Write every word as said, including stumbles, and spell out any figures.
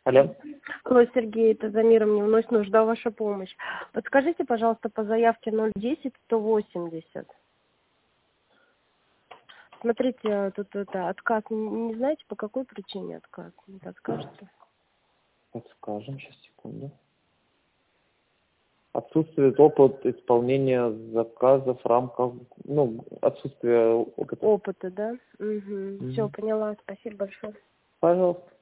Алло. Алло, Сергей, это Замира, мне вновь нужна ваша помощь. Подскажите, пожалуйста, по заявке ноль десять сто восемьдесят. Смотрите, тут это отказ. Не, не знаете, по какой причине отказ? Не подскажете? Подскажем, сейчас, секунду. Отсутствует опыт исполнения заказов в рамках, ну, отсутствие опыта. Опыта, да? Угу. Мгм. Все, поняла. Спасибо большое. Пожалуйста.